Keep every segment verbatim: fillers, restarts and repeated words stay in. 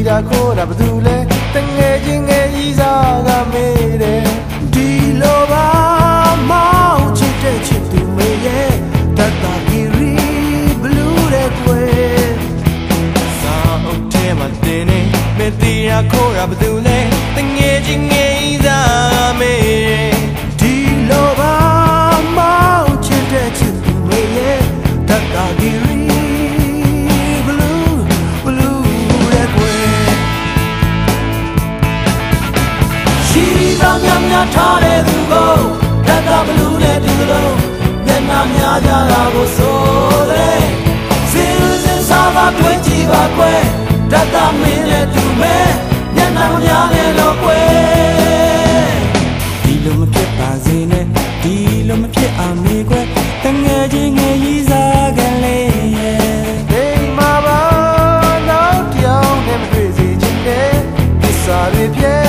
ရာခိုးတာဘသူလဲတငယ်ချင်းငယ်ကြီးစားကမေးတယ်ဒီလိုပါမောင်ချစ်တဲ့ချစ်သူမေရဲ့တတဂီရီဘလူးတဲ့ကွယ်စာအုပ်ထဲမှာတင်နေမင်းတီရာခိုးတာဘသူလဲတငယ်ချင်းငယ်ကြီးစားကမေးတယ်ဒီလိုပါမောင်ချစ်တဲ့ချစ်သူမေရဲ့တတဂီရီထားတဲ့သူကိုတတ်တာဘလူးနဲ့တူလို့မျက်နှာများကြတာကိုဆိုတဲ့စင်စင်စားပါတွေ့ကြည့်ပါကွယ်တတ်တာမင်းနဲ့တူမဲ့မျက်နှာများနဲ့တော့ကွယ်ဒီလိုမဖြစ်ပါစေနဲ့ဒီလိုမဖြစ်အောင်နေကွယ်တငယ်ချင်းငယ်ကြီးစားကလေးရဲ့ဒီမှာပါနောက်ပြောင်းနေမတွေ့စေချင်တဲ့သစ္စာတွေပြဲ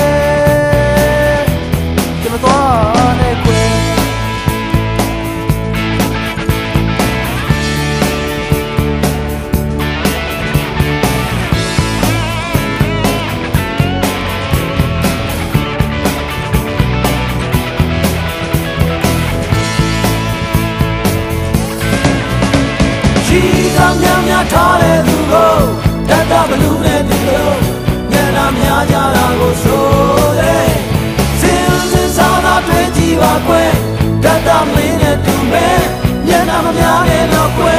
များများထားတဲ့သူကိုတတ်တာဘလူးနဲ့တူလို့ညနာများကြတာကိုဆိုတဲ့စင်စင်စားသာတွေ့ကြည့်ပါကွယ်တတ်တာမင်းနဲ့တူမဲ့ညနာမများနဲ့တော့ကွယ်